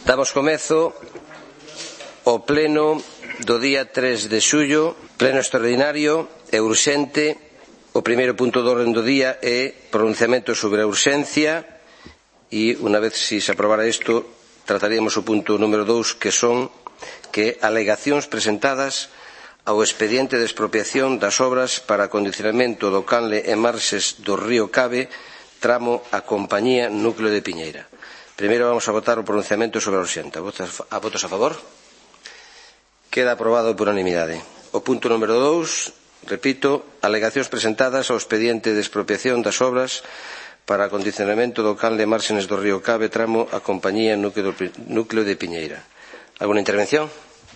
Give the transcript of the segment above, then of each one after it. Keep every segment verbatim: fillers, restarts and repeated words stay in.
Damos comezo ao pleno do día tres de xullo, pleno extraordinario e urxente. O primeiro punto do orden do día é pronunciamento sobre a urxencia e, unha vez se se aprobara isto, trataríamos o punto número dous, que son que alegacións presentadas ao expediente de expropiación das obras para acondicionamento do canle e marxes do río Cabe, tramo a Compañía Núcleo de Piñeira. Primeiro vamos a votar o pronunciamento sobre a urxente. A votos a favor? Queda aprobado por unanimidade. O punto número dous, repito, alegacións presentadas ao expediente de expropiación das obras para acondicionamento do canle e márgenes do río Cabe, tramo a Compañía Núcleo de Piñeira. Alguna intervención?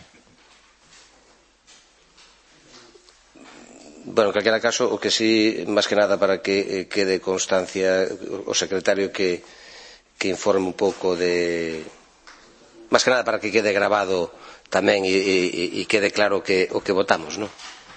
Bueno, en calquera caso, o que sí, máis que nada para que quede constancia o secretario que, que informe un pouco de... Máis que nada para que quede grabado tamén e, e, e quede claro que, o que votamos, non?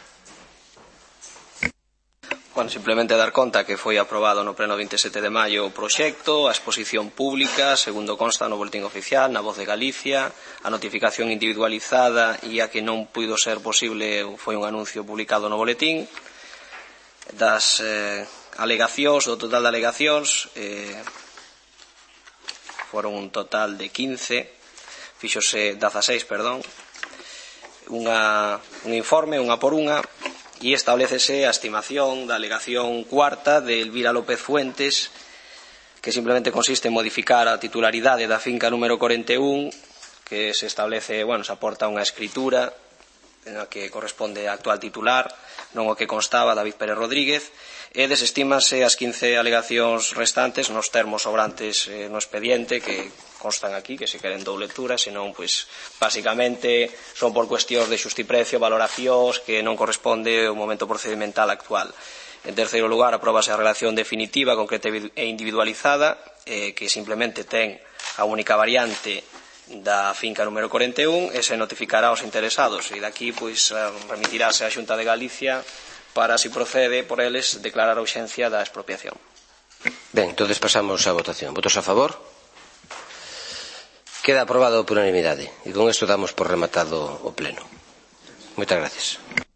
Bueno, simplemente dar conta que foi aprobado no pleno vinte e sete de maio o proxecto, a exposición pública, segundo consta no boletín oficial, na Voz de Galicia, a notificación individualizada e a que non puido ser posible foi un anuncio publicado no boletín. Das eh, alegacións, do total de alegacións, eh, foron un total de quince, fíxose dezaseis, perdón, unha, un informe, unha por unha, e establecese a estimación da alegación cuarta de Elvira López Fuentes, que simplemente consiste en modificar a titularidade da finca número corenta e un, que se establece, bueno, se aporta unha escritura en a que corresponde a actual titular, non o que constaba David Pérez Rodríguez, e desestímase as quince alegacións restantes nos termos sobrantes eh, no expediente que constan aquí, que se queren dou lecturas, senón, pois, basicamente son por cuestións de xustiprecio, valoracións que non corresponde ao momento procedimental actual. En terceiro lugar, apróbase a relación definitiva, concreta e individualizada, eh, que simplemente ten a única variante da finca número corenta e un e se notificará aos interesados, e daqui, pois, remitirase á Xunta de Galicia para, se procede por eles, declarar a urxencia da expropiación. Ben, entonces pasamos á votación. Votos a favor? Queda aprobado por unanimidade e con isto damos por rematado o pleno. Moitas gracias.